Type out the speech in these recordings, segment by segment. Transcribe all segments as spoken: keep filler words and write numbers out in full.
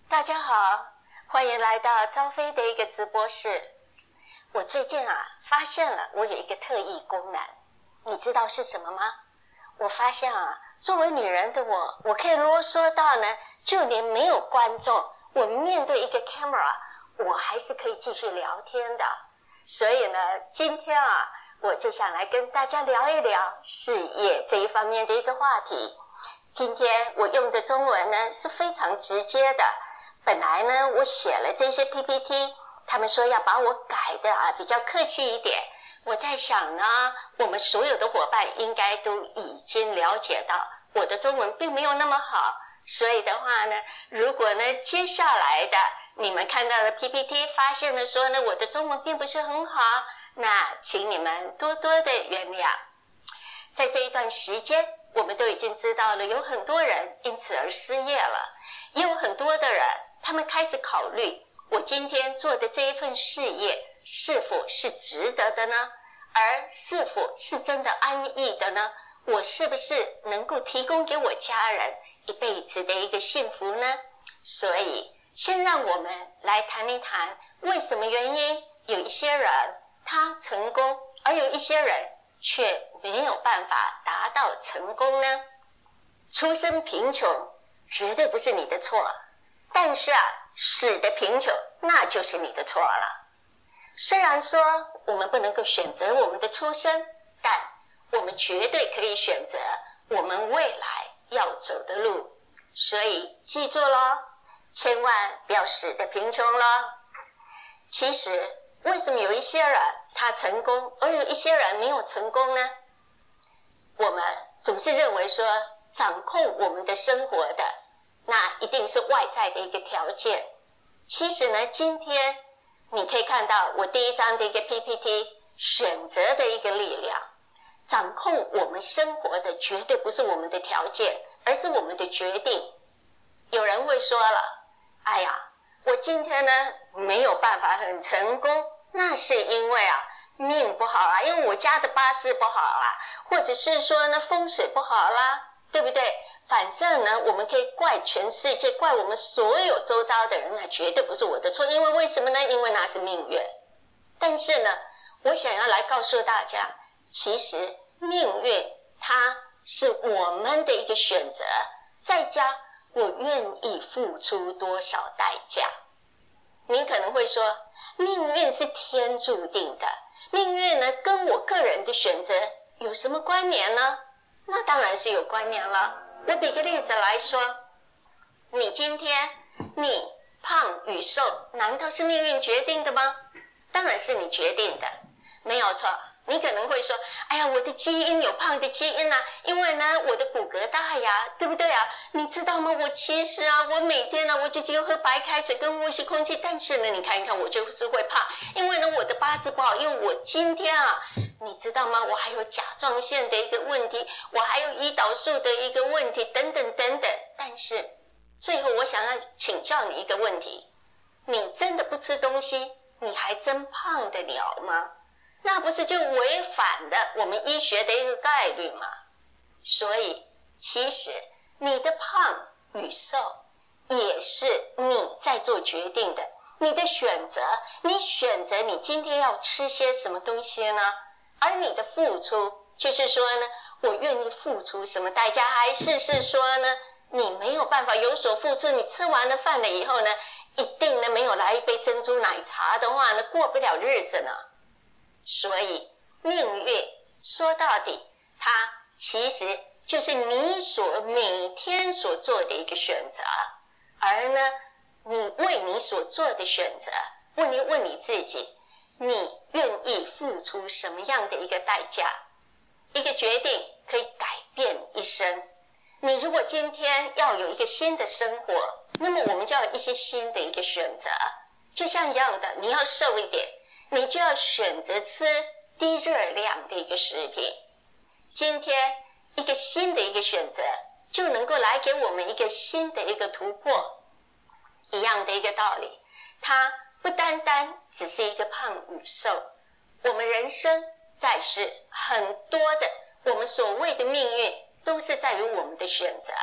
大家好，欢迎来到招飞的一个直播室。我最近啊发现了我有一个特异功能，你知道是什么吗？我发现啊，作为女人的我，我可以啰嗦到呢，就连没有观众，我面对一个 camera， 我还是可以继续聊天的。所以呢，今天啊，我就想来跟大家聊一聊事业这一方面的一个话题。今天我用的中文呢是非常直接的。本来呢，我写了这些 P P T， 他们说要把我改的啊比较客气一点。我在想呢，我们所有的伙伴应该都已经了解到我的中文并没有那么好，所以的话呢，如果呢接下来的你们看到的 P P T 发现了说呢我的中文并不是很好，那请你们多多的原谅。在这一段时间，我们都已经知道了有很多人因此而失业了，也有很多的人他们开始考虑，我今天做的这一份事业是否是值得的呢？而是否是真的安逸的呢？我是不是能够提供给我家人一辈子的一个幸福呢？所以先让我们来谈一谈，为什么原因有一些人他成功，而有一些人却没有办法达到成功呢？出身贫穷绝对不是你的错，但是啊，死的贫穷那就是你的错了。虽然说我们不能够选择我们的出身，但我们绝对可以选择我们未来要走的路。所以记住咯，千万不要死的贫穷咯。其实为什么有一些人他成功，而有一些人没有成功呢？我们总是认为说掌控我们的生活的那一定是外在的一个条件。其实呢，今天你可以看到我第一章的一个 P P T， 选择的一个力量。掌控我们生活的绝对不是我们的条件，而是我们的决定。有人会说了，哎呀，我今天呢没有办法很成功，那是因为啊命不好啊，因为我家的八字不好啊，或者是说呢风水不好啦，对不对？反正呢我们可以怪全世界，怪我们所有周遭的人，那绝对不是我的错。因为为什么呢？因为那是命运。但是呢，我想要来告诉大家，其实命运它是我们的一个选择，再加我愿意付出多少代价。您可能会说，命运是天注定的，命运呢跟我个人的选择有什么关联呢？那当然是有关联了。我比个例子来说，你今天你胖与瘦难道是命运决定的吗？当然是你决定的，没有错。你可能会说，哎呀，我的基因有胖的基因啊，因为呢我的骨骼大呀，对不对啊？你知道吗？我其实啊，我每天呢我就只有喝白开水跟呼吸空气，但是呢你看一看我就是会胖，因为呢我的八字不好，因为我今天啊，你知道吗？我还有甲状腺的一个问题，我还有胰岛素的一个问题，等等等等。但是最后我想要请教你一个问题，你真的不吃东西，你还真胖得了吗？那不是就违反了我们医学的一个概率吗？所以其实你的胖与瘦也是你在做决定的，你的选择，你选择你今天要吃些什么东西呢？而你的付出就是说呢，我愿意付出什么代价，还是是说呢你没有办法有所付出，你吃完了饭了以后呢，一定呢没有来一杯珍珠奶茶的话呢，过不了日子呢。所以命运说到底，它其实就是你所每天所做的一个选择。而呢你为你所做的选择，问你问你自己，你愿意付出什么样的一个代价？一个决定可以改变一生。你如果今天要有一个新的生活，那么我们就要有一些新的一个选择。就像一样的，你要瘦一点，你就要选择吃低热量的一个食品。今天一个新的一个选择，就能够来给我们一个新的一个突破。一样的一个道理，它不单单只是一个胖与瘦，我们人生在世很多的我们所谓的命运都是在于我们的选择。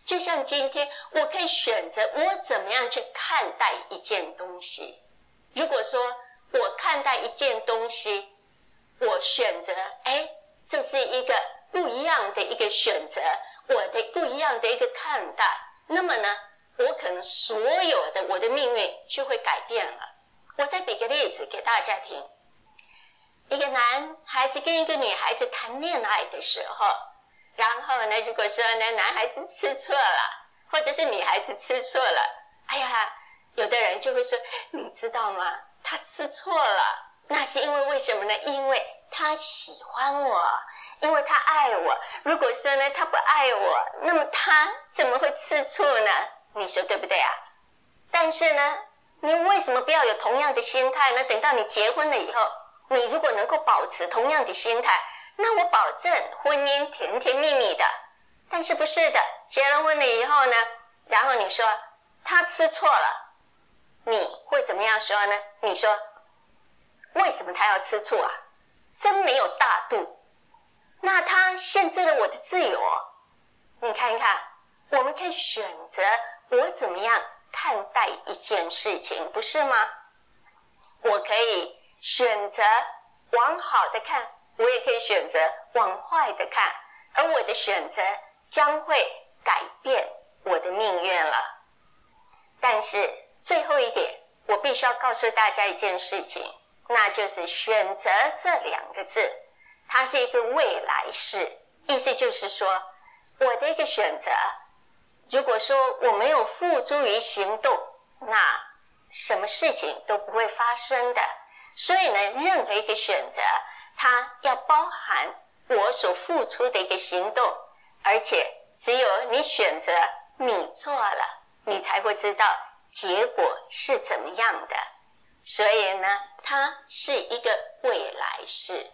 就像今天，我可以选择我怎么样去看待一件东西。如果说我看待一件东西，我选择，哎，这是一个不一样的一个选择，我的不一样的一个看待，那么呢，我可能所有的我的命运就会改变了。我再比个例子给大家听。一个男孩子跟一个女孩子谈恋爱的时候，然后呢，如果说呢，男孩子吃错了，或者是女孩子吃错了，哎呀，有的人就会说，你知道吗？他吃错了，那是因为为什么呢？因为他喜欢我，因为他爱我。如果说呢，他不爱我，那么他怎么会吃醋呢？你说对不对啊？但是呢，你为什么不要有同样的心态呢？等到你结婚了以后，你如果能够保持同样的心态，那我保证婚姻甜甜蜜蜜的。但是不是的，结了婚了以后呢，然后你说他吃错了，你会怎么样说呢？你说为什么他要吃醋啊？真没有大度，那他限制了我的自由。你看一看，我们可以选择我怎么样看待一件事情，不是吗？我可以选择往好的看，我也可以选择往坏的看，而我的选择将会改变我的命运了。但是最后一点，我必须要告诉大家一件事情，那就是选择这两个字，它是一个未来式，意思就是说，我的一个选择，如果说我没有付诸于行动，那什么事情都不会发生的。所以呢，任何一个选择，它要包含我所付出的一个行动，而且只有你选择，你做了，你才会知道结果是怎么样的。所以呢，它是一个未来式。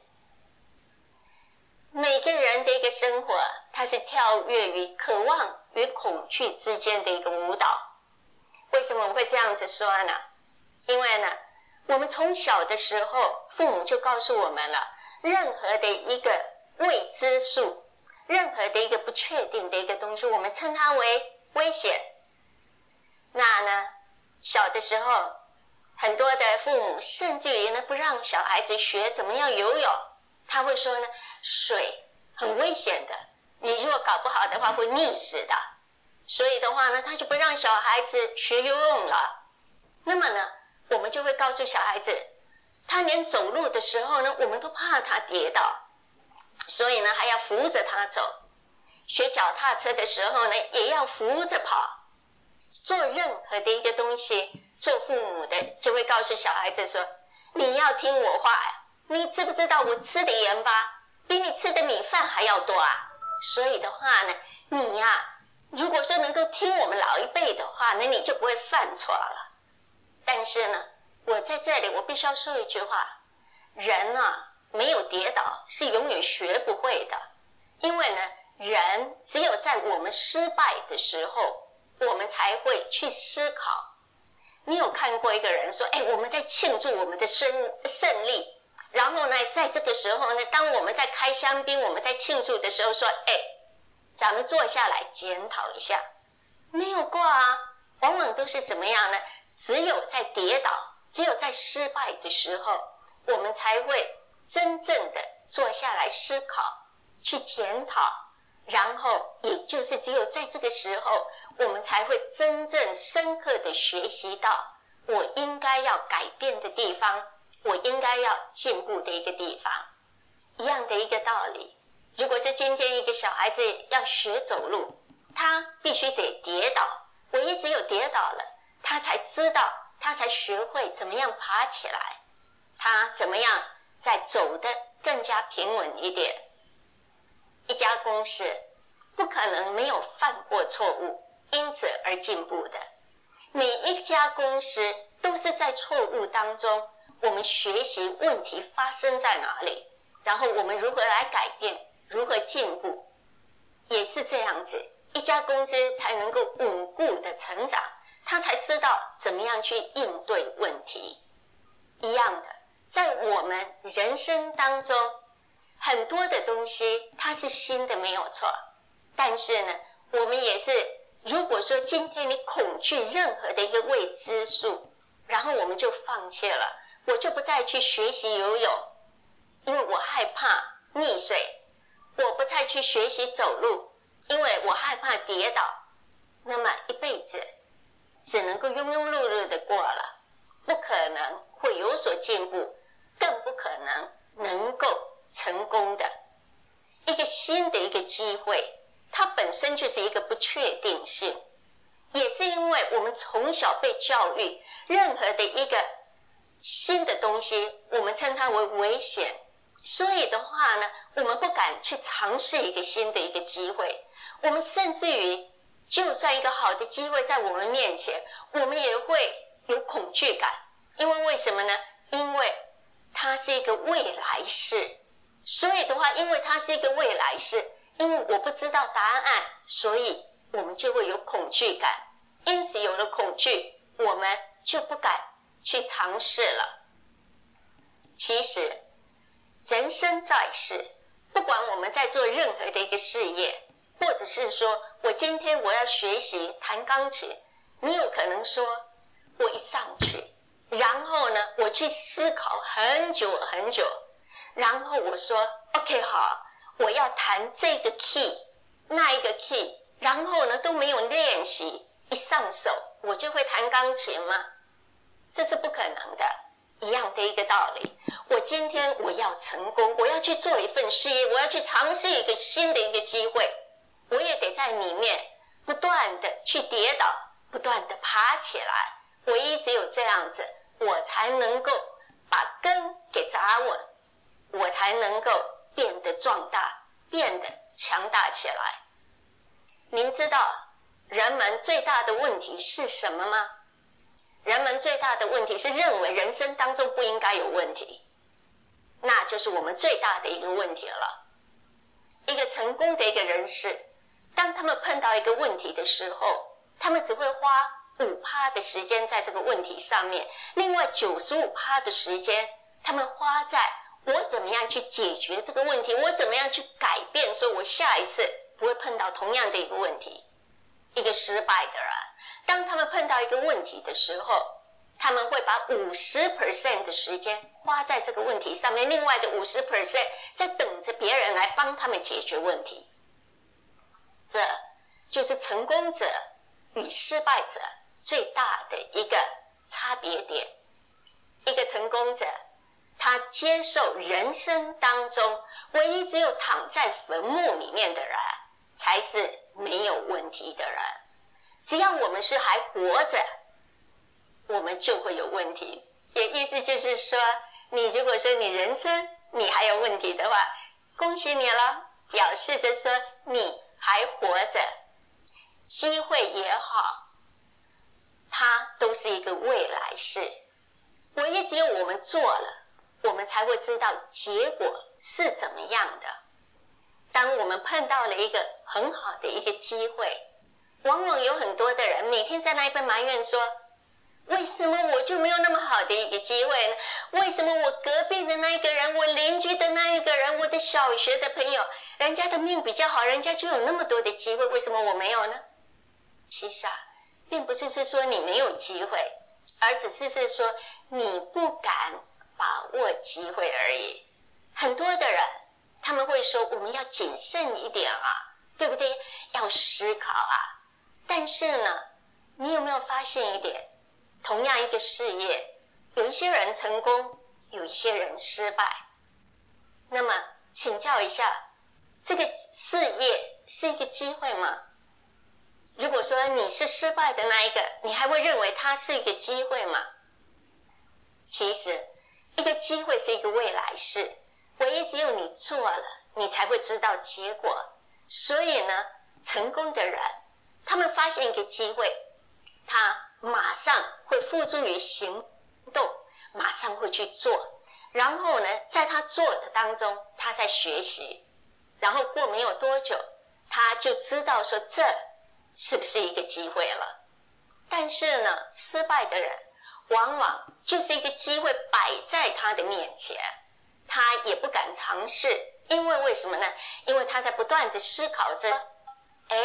每个人的一个生活，它是跳跃于渴望与恐惧之间的一个舞蹈。为什么我会这样子说呢？因为呢，我们从小的时候，父母就告诉我们了，任何的一个未知数，任何的一个不确定的一个东西，我们称它为危险。那呢，小的时候，很多的父母甚至于呢，不让小孩子学怎么样游泳，他会说呢，水很危险的，你如果搞不好的话会溺死的。所以的话呢，他就不让小孩子学游泳了。那么呢，我们就会告诉小孩子，他连走路的时候呢，我们都怕他跌倒，所以呢，还要扶着他走。学脚踏车的时候呢，也要扶着跑。做任何的一个东西，做父母的就会告诉小孩子说，你要听我话呀，你知不知道我吃的盐巴比你吃的米饭还要多啊？所以的话呢，你呀、啊，如果说能够听我们老一辈的话，那你就不会犯错了。但是呢，我在这里我必须要说一句话，人啊，没有跌倒是永远学不会的。因为呢，人只有在我们失败的时候，我们才会去思考。你有看过一个人说，哎，我们在庆祝我们的胜胜利，然后呢，在这个时候呢，当我们在开香槟，我们在庆祝的时候说，哎，咱们坐下来检讨一下。没有过啊，往往都是怎么样呢？只有在跌倒，只有在失败的时候，我们才会真正的坐下来思考，去检讨，然后也就是只有在这个时候，我们才会真正深刻的学习到我应该要改变的地方，我应该要进步的一个地方。一样的一个道理，如果是今天一个小孩子要学走路，他必须得跌倒，唯一只有跌倒了，他才知道，他才学会怎么样爬起来，他怎么样再走得更加平稳一点。一家公司不可能没有犯过错误，因此而进步的。每一家公司都是在错误当中，我们学习问题发生在哪里，然后我们如何来改变，如何进步，也是这样子，一家公司才能够稳固的成长，他才知道怎么样去应对问题。一样的，在我们人生当中，很多的东西它是新的没有错，但是呢，我们也是如果说今天你恐惧任何的一个未知数，然后我们就放弃了，我就不再去学习游泳，因为我害怕溺水，我不再去学习走路，因为我害怕跌倒，那么一辈子只能够庸庸碌碌的过了，不可能会有所进步，更不可能能够成功的。一个新的一个机会，它本身就是一个不确定性，也是因为我们从小被教育，任何的一个新的东西，我们称它为危险，所以的话呢，我们不敢去尝试一个新的一个机会，我们甚至于就算一个好的机会在我们面前，我们也会有恐惧感，因为为什么呢？因为它是一个未来式，所以的话，因为它是一个未来式，因为我不知道答案，所以我们就会有恐惧感，因此有了恐惧，我们就不敢去尝试了。其实人生在世，不管我们在做任何的一个事业，或者是说我今天我要学习弹钢琴，你有可能说我一上去，然后呢我去思考很久很久，然后我说 OK 好，我要弹这个 key 那一个 key， 然后呢都没有练习，一上手我就会弹钢琴吗？这是不可能的。一样的一个道理，我今天我要成功，我要去做一份事业，我要去尝试一个新的一个机会，我也得在里面不断的去跌倒，不断的爬起来，唯一只有这样子，我才能够把根给扎稳，我才能够变得壮大，变得强大起来。您知道人们最大的问题是什么吗？人们最大的问题是认为人生当中不应该有问题，那就是我们最大的一个问题了。一个成功的一个人士，当他们碰到一个问题的时候，他们只会花 百分之五 的时间在这个问题上面，另外 百分之九十五 的时间他们花在我怎么样去解决这个问题，我怎么样去改变，说我下一次不会碰到同样的一个问题。一个失败的人，当他们碰到一个问题的时候，他们会把 百分之五十 的时间花在这个问题上面，另外的 百分之五十 在等着别人来帮他们解决问题。这就是成功者与失败者最大的一个差别点。一个成功者，他接受人生当中唯一只有躺在坟墓里面的人才是没有问题的人。只要我们是还活着，我们就会有问题。也意思就是说，你如果说你人生你还有问题的话，恭喜你了，表示着说你还活着。机会也好，它都是一个未来式，唯一只有我们做了，我们才会知道结果是怎么样的。当我们碰到了一个很好的一个机会，往往有很多的人每天在那一边埋怨说，为什么我就没有那么好的一个机会呢？为什么我隔壁的那一个人，我邻居的那一个人，我的小学的朋友，人家的命比较好，人家就有那么多的机会，为什么我没有呢？其实啊，并不是是说你没有机会，而只是是说你不敢把握机会而已。很多的人他们会说，我们要谨慎一点啊，对不对？要思考啊。但是呢，你有没有发现一点，同样一个事业，有一些人成功，有一些人失败。那么请教一下，这个事业是一个机会吗？如果说你是失败的那一个，你还会认为它是一个机会吗？其实一个机会是一个未来式，唯一只有你做了，你才会知道结果。所以呢，成功的人他们发现一个机会，他马上会付诸于行动，马上会去做，然后呢在他做的当中他在学习，然后过没有多久他就知道说这是不是一个机会了。但是呢，失败的人往往就是一个机会摆在他的面前，他也不敢尝试，因为为什么呢？因为他在不断的思考着，诶，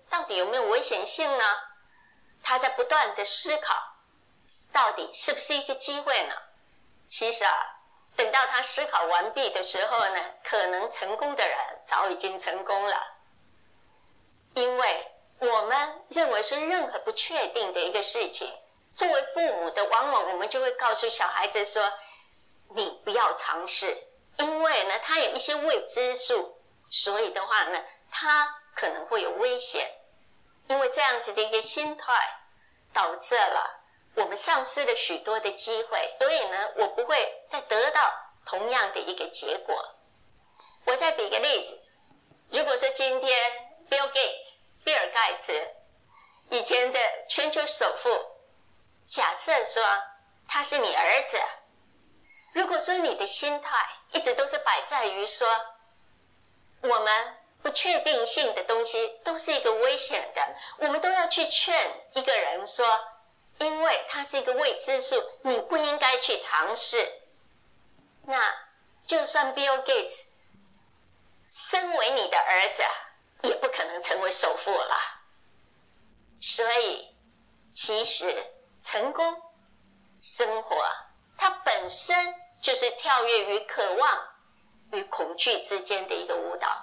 到底有没有危险性呢？他在不断的思考，到底是不是一个机会呢？其实啊，等到他思考完毕的时候呢，可能成功的人早已经成功了。因为我们认为是任何不确定的一个事情，作为父母的，往往我们就会告诉小孩子说，你不要尝试，因为呢，他有一些未知数，所以的话呢，他可能会有危险。因为这样子的一个心态，导致了我们丧失了许多的机会，所以呢，我不会再得到同样的一个结果。我再举个例子，如果说今天 Bill Gates 比尔盖茨以前的全球首富，假设说他是你儿子，如果说你的心态一直都是摆在于说我们不确定性的东西都是一个危险的，我们都要去劝一个人说，因为它是一个未知数，你不应该去尝试。那就算 Bill Gates 身为你的儿子，也不可能成为首富了。所以其实成功生活它本身就是跳跃于渴望与恐惧之间的一个舞蹈。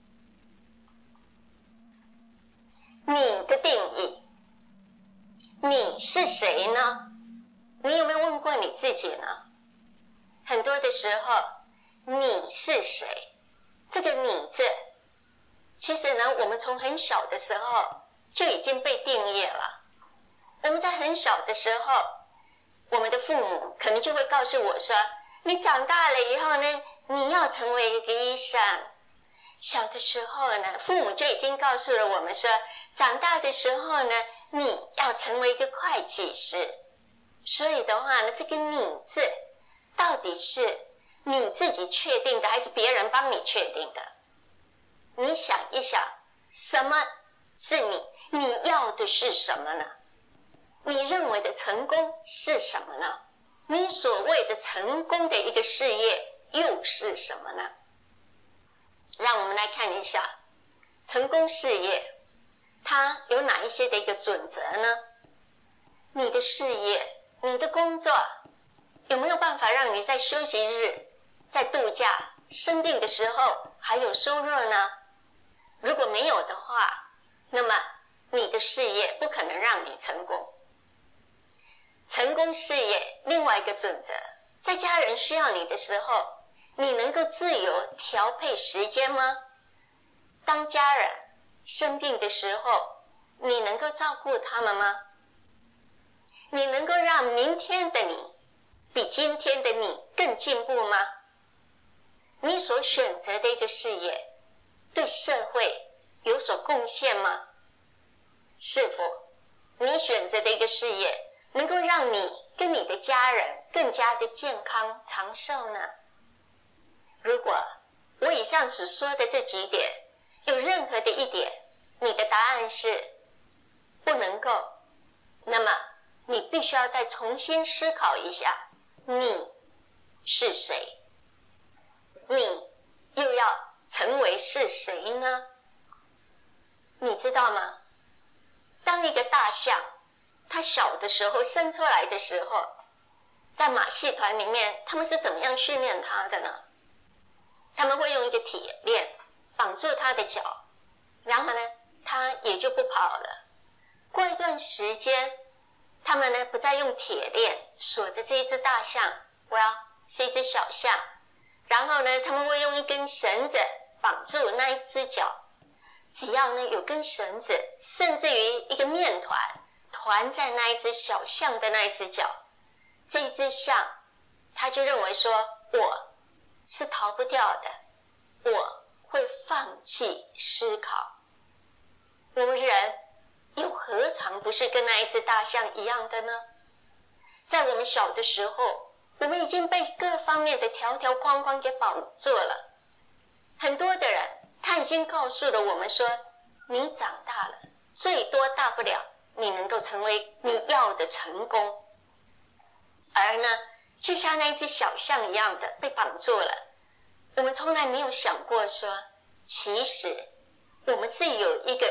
你的定义，你是谁呢？你有没有问过你自己呢？很多的时候，你是谁？这个你字，其实呢，我们从很小的时候就已经被定义了。我们在很小的时候，我们的父母可能就会告诉我说，你长大了以后呢，你要成为一个医生。小的时候呢，父母就已经告诉了我们说，长大的时候呢，你要成为一个会计师。所以的话呢，这个你字到底是你自己确定的，还是别人帮你确定的？你想一想，什么是你？你要的是什么呢？你认为的成功是什么呢？你所谓的成功的一个事业又是什么呢？让我们来看一下成功事业它有哪一些的一个准则呢？你的事业，你的工作有没有办法让你在休息日、在度假、生病的时候还有收入呢？如果没有的话，那么你的事业不可能让你成功。成功事业另外一个准则，在家人需要你的时候，你能够自由调配时间吗？当家人生病的时候，你能够照顾他们吗？你能够让明天的你比今天的你更进步吗？你所选择的一个事业对社会有所贡献吗？是否你选择的一个事业能够让你跟你的家人更加的健康长寿呢？如果我以上所说的这几点有任何的一点你的答案是不能够，那么你必须要再重新思考一下，你是谁？你又要成为是谁呢？你知道吗？当一个大象它小的时候生出来的时候，在马戏团里面他们是怎么样训练它的呢？他们会用一个铁链绑住它的脚，然后呢它也就不跑了。过一段时间，他们呢不再用铁链锁着这一只大象，我要是一只小象，然后呢他们会用一根绳子绑住那一只脚，只要呢有根绳子，甚至于一个面团团在那一只小象的那一只脚，这一只象他就认为说，我是逃不掉的，我会放弃思考。我们人又何尝不是跟那一只大象一样的呢？在我们小的时候，我们已经被各方面的条条框框给绑住了。很多的人他已经告诉了我们说，你长大了，最多大不了你能够成为你要的成功。而呢就像那一只小象一样的被绑住了，我们从来没有想过说，其实我们是有一个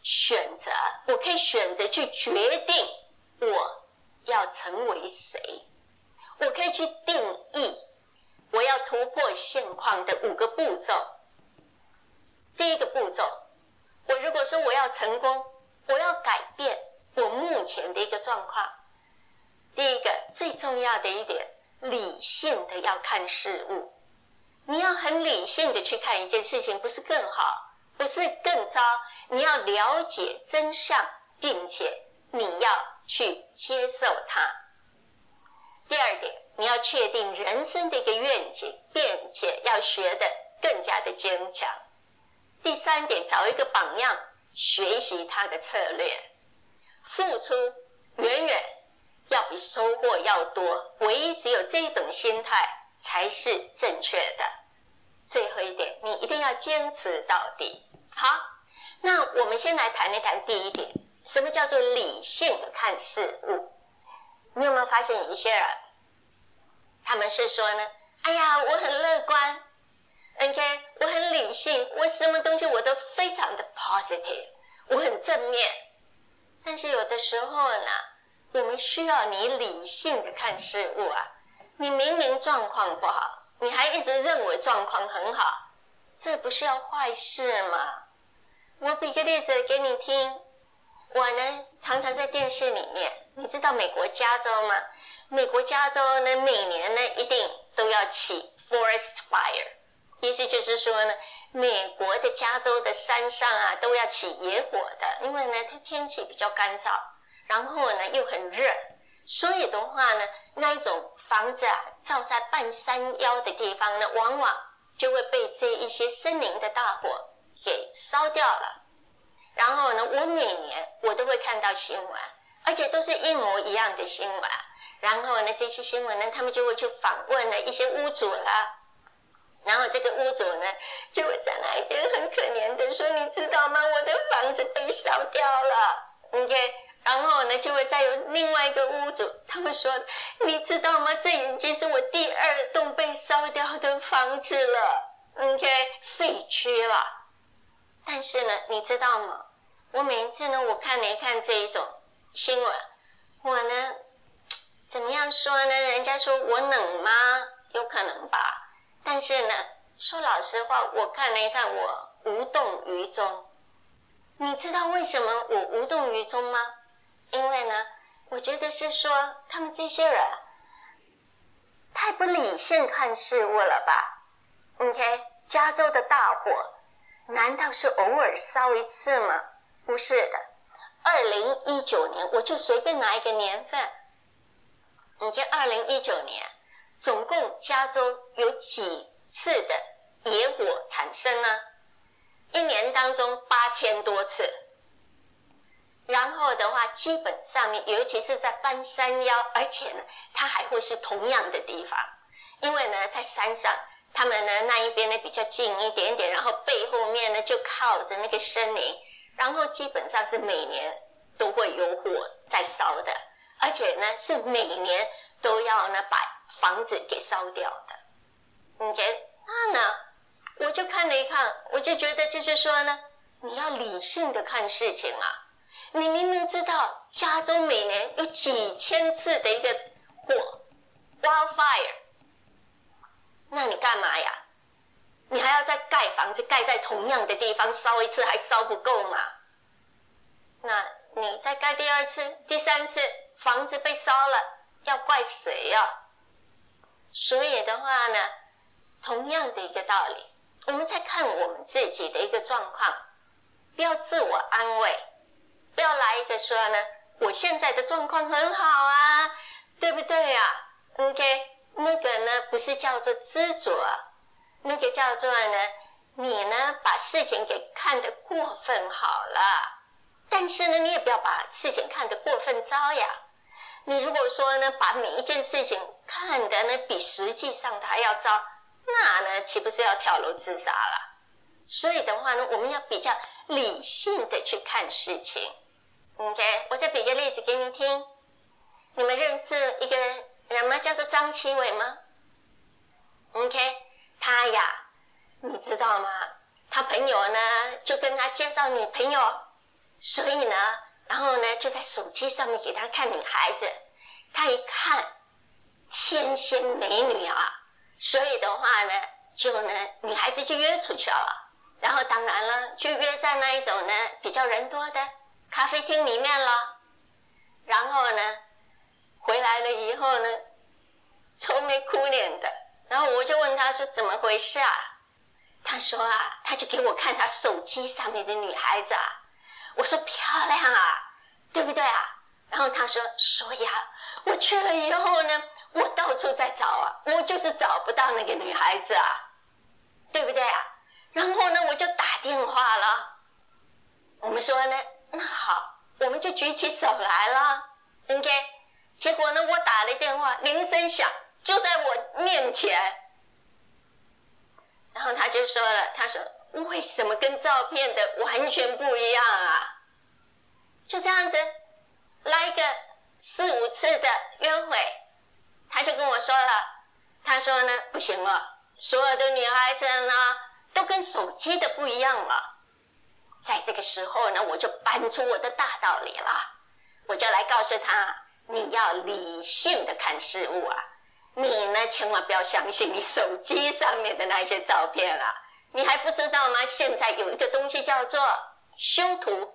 选择，我可以选择去决定我要成为谁，我可以去定义我要突破现况的五个步骤。第一个步骤，我如果说我要成功，我要改变我目前的一个状况，第一个最重要的一点，理性的要看事物。你要很理性的去看一件事情，不是更好，不是更糟，你要了解真相，并且你要去接受它。第二点，你要确定人生的一个愿景，并且要学得更加的坚强。第三点，找一个榜样，学习他的策略。付出远远要比收获要多，唯一只有这一种心态才是正确的。最后一点，你一定要坚持到底。好，那我们先来谈一谈第一点，什么叫做理性的看事物？你有没有发现有一些人，他们是说呢，哎呀，我很乐观 ，OK， 我很理性，我什么东西我都非常的 positive， 我很正面。但是有的时候呢，我们需要你理性的看事物啊。你明明状况不好，你还一直认为状况很好，这不是要坏事吗？我比个例子给你听，我呢常常在电视里面，你知道美国加州吗？美国加州呢每年呢一定都要起 forest fire， 意思就是说呢，美国的加州的山上啊都要起野火的，因为呢它天气比较干燥，然后呢又很热，所以的话呢，那一种房子啊照在半山腰的地方呢，往往就会被这一些森林的大火给烧掉了。然后呢，我每年我都会看到新闻，而且都是一模一样的新闻。然后呢，这些新闻呢，他们就会去访问了一些屋主啦。然后这个屋主呢，就会在那一边很可怜的说：“你知道吗？我的房子被烧掉了。” OK， 然后呢，就会再有另外一个屋主，他们说：“你知道吗？这已经是我第二栋被烧掉的房子了。”OK， 废墟了。但是呢，你知道吗？我每一次呢，我看了一看这一种新闻，我呢，怎么样说呢？人家说我冷吗？有可能吧。但是呢，说老实话，我看了一看，我无动于衷。你知道为什么我无动于衷吗？因为呢，我觉得是说他们这些人太不理性看事物了吧。OK， 加州的大火难道是偶尔烧一次吗？不是的。二零一九年，我就随便拿一个年份，你看二零一九年总共加州有几次的野火产生呢？一年当中八千多次。然后的话，基本上面，尤其是在半山腰，而且呢，它还会是同样的地方，因为呢，在山上，他们呢那一边呢比较近一点点，然后背后面呢就靠着那个森林，然后基本上是每年都会有火在烧的，而且呢是每年都要呢把房子给烧掉的。OK， 那呢，我就看了一看，我就觉得就是说呢，你要理性的看事情啊。你明明知道加州每年有几千次的一个火 wildfire， 那你干嘛呀？你还要再盖房子，盖在同样的地方烧一次还烧不够吗？那你再盖第二次、第三次，房子被烧了，要怪谁呀？所以的话呢，同样的一个道理，我们在看我们自己的一个状况，不要自我安慰，不要来一个说呢，我现在的状况很好啊，对不对啊 ？OK， 那个呢不是叫做执着，那个叫做呢，你呢把事情给看得过分好了，但是呢，你也不要把事情看得过分糟呀。你如果说呢，把每一件事情看得呢比实际上它还要糟，那呢岂不是要跳楼自杀了？所以的话呢，我们要比较理性的去看事情。OK， 我再比个例子给你听。你们认识一个人吗？叫做张启伟吗 ？OK， 他呀，你知道吗？他朋友呢就跟他介绍女朋友， 所以呢，然后呢就在手机上面给他看女孩子，他一看天仙美女啊，所以的话呢，就呢女孩子就约出去了，然后当然了，就约在那一种呢比较人多的咖啡厅里面了。然后呢，回来了以后呢，愁眉苦脸的，然后我就问他说怎么回事啊？他说啊，他就给我看他手机上面的女孩子啊，我说漂亮啊，对不对啊？然后他说，所以啊，我去了以后呢，我到处在找啊，我就是找不到那个女孩子啊，对不对啊？然后呢，我就打电话了，我们说呢，那好，我们就举起手来了 ，OK。结果呢，我打了电话，铃声响，就在我面前。然后他就说了，他说为什么跟照片的完全不一样啊？就这样子，来个四五次的约会，他就跟我说了，他说呢，不行了，所有的女孩子呢，都跟手机的不一样了。在这个时候呢，我就搬出我的大道理了，我就来告诉他，你要理性的看事物啊，你呢千万不要相信你手机上面的那些照片啊，你还不知道吗？现在有一个东西叫做修图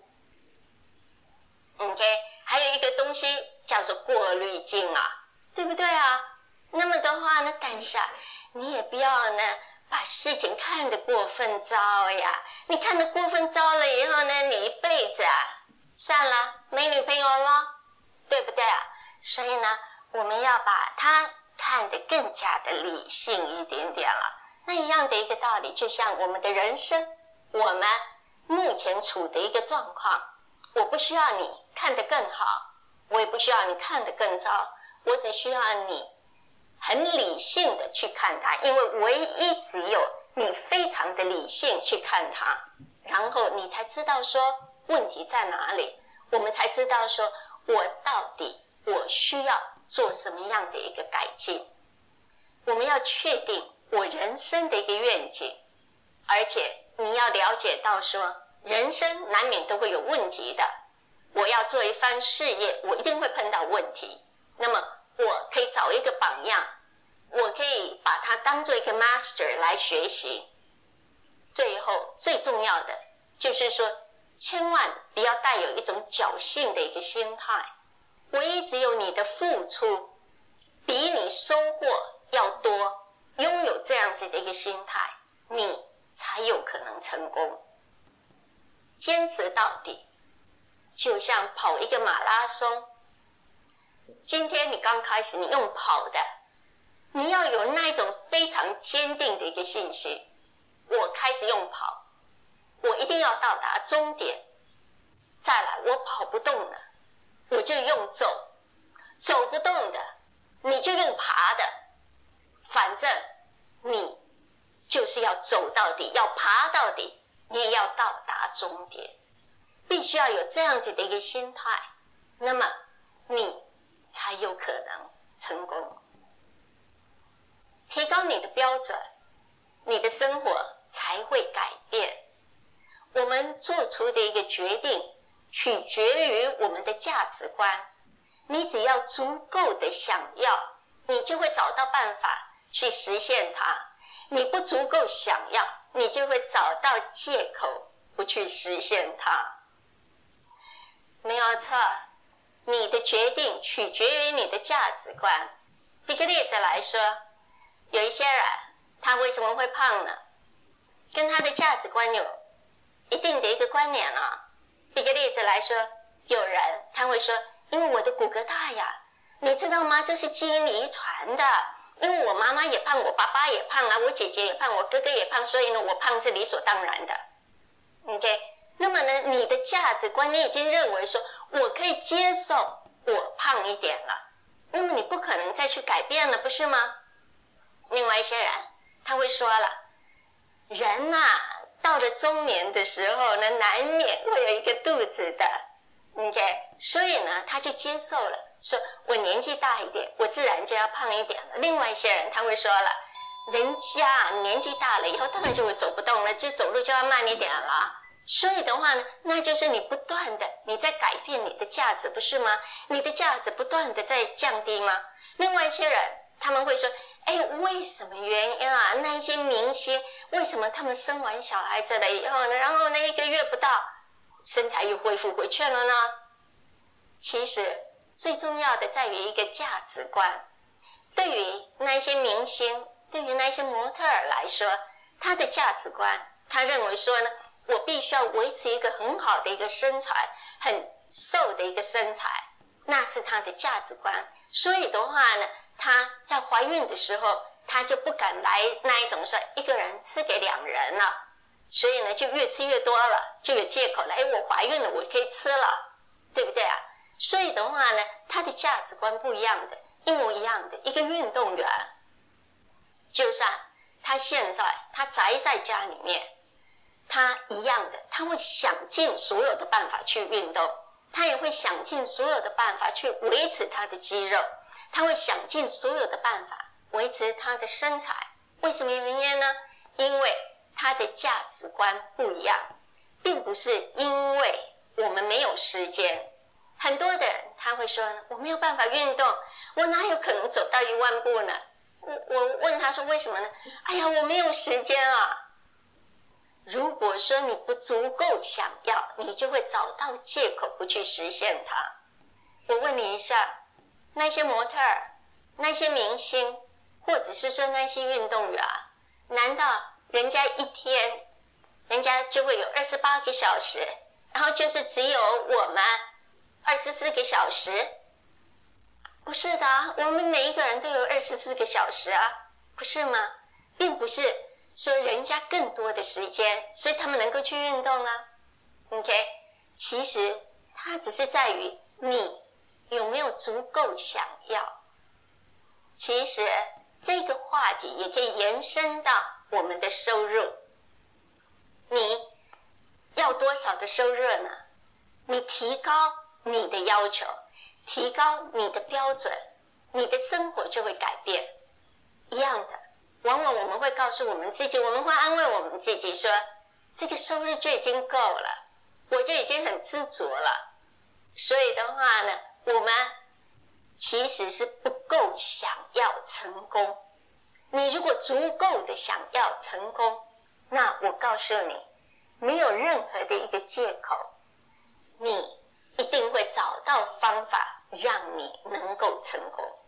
，OK， 还有一个东西叫做过滤镜啊，对不对啊？那么的话呢，但是啊，你也不要呢把事情看得过分糟呀，你看得过分糟了以后呢，你一辈子啊，算了，没女朋友了，对不对啊？所以呢，我们要把它看得更加的理性一点点了。那一样的一个道理，就像我们的人生，我们目前处的一个状况，我不需要你看得更好，我也不需要你看得更糟，我只需要你很理性的去看它，因为唯一只有你非常的理性去看它，然后你才知道说问题在哪里，我们才知道说我到底我需要做什么样的一个改进。我们要确定我人生的一个愿景，而且你要了解到说人生难免都会有问题的，我要做一番事业，我一定会碰到问题，那么我可以找一个榜样，我可以把它当做一个 master 来学习。最后最重要的就是说，千万不要带有一种侥幸的一个心态，唯一只有你的付出比你收获要多，拥有这样子的一个心态，你才有可能成功。坚持到底，就像跑一个马拉松，今天你刚开始你用跑的，你要有那种非常坚定的一个信心，我开始用跑，我一定要到达终点。再来，我跑不动了，我就用走，走不动的你就用爬的，反正你就是要走到底，要爬到底，你也要到达终点，必须要有这样子的一个心态，那么你才有可能成功。提高你的标准，你的生活才会改变。我们做出的一个决定取决于我们的价值观，你只要足够的想要，你就会找到办法去实现它，你不足够想要，你就会找到借口不去实现它。没有错，你的决定取决于你的价值观。举个例子来说，有一些人他为什么会胖呢？跟他的价值观有一定的一个关联啊。举个例子来说，有人他会说，因为我的骨骼大呀，你知道吗？这是基因遗传的，因为我妈妈也胖，我爸爸也胖啊，我姐姐也胖，我哥哥也胖，所以呢，我胖是理所当然的。OK， 那么呢，你的价值观你已经认为说，我可以接受我胖一点了，那么你不可能再去改变了，不是吗？另外一些人他会说了，人啊到了中年的时候呢，难免会有一个肚子的 OK， 所以呢他就接受了，说我年纪大一点，我自然就要胖一点了。另外一些人他会说了，人家年纪大了以后当然就会走不动了，就走路就要慢一点了， 所以的话呢，那就是你不断的你在改变你的价值，不是吗？你的价值不断的在降低吗？另外一些人他们会说，哎，为什么原因啊？那一些明星为什么他们生完小孩子了以后呢，然后呢一个月不到身材又恢复回去了呢？其实最重要的在于一个价值观。对于那一些明星，对于那一些模特儿来说，他的价值观，他认为说呢，我必须要维持一个很好的一个身材，很瘦的一个身材，那是他的价值观。所以的话呢，他在怀孕的时候，他就不敢来那一种说一个人吃给两人了，所以呢就越吃越多了，就有借口了，哎，我怀孕了，我可以吃了，对不对啊？所以的话呢，他的价值观不一样的，一模一样的一个运动员，就算他现在他宅在家里面，他一样的，他会想尽所有的办法去运动，他也会想尽所有的办法去维持他的肌肉，他会想尽所有的办法维持他的身材。为什么原因呢？因为他的价值观不一样，并不是因为我们没有时间。很多的人他会说，我没有办法运动，我哪有可能走到一万步呢？我我问他说为什么呢？哎呀，我没有时间啊。如果说你不足够想要，你就会找到借口不去实现它。我问你一下，那些模特儿，那些明星，或者是说那些运动员，难道人家一天人家就会有二十八个小时，然后就是只有我们二十四个小时？不是的啊，我们每一个人都有二十四个小时啊，不是吗？并不是说人家更多的时间，所以他们能够去运动啊。OK， 其实它只是在于你有没有足够想要。其实这个话题也可以延伸到我们的收入。你要多少的收入呢？你提高你的要求，提高你的标准，你的生活就会改变。一样的，往往我们会告诉我们自己，我们会安慰我们自己说，这个收入就已经够了，我就已经很知足了。所以的话呢，我们其实是不够想要成功。你如果足够的想要成功，那我告诉你，没有任何的一个借口，你一定会找到方法让你能够成功。